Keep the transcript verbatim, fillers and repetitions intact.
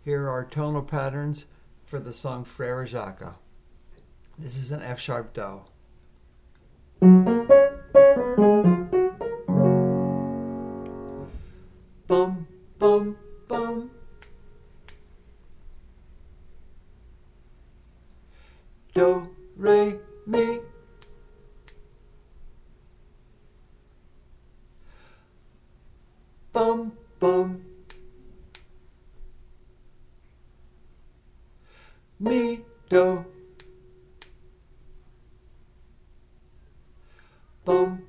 Here are our tonal patterns for the song Frère Jacques. This is an F sharp Do. Bum, bum, bum. Do, re, mi. Bum, bum. Mi, do. Bum,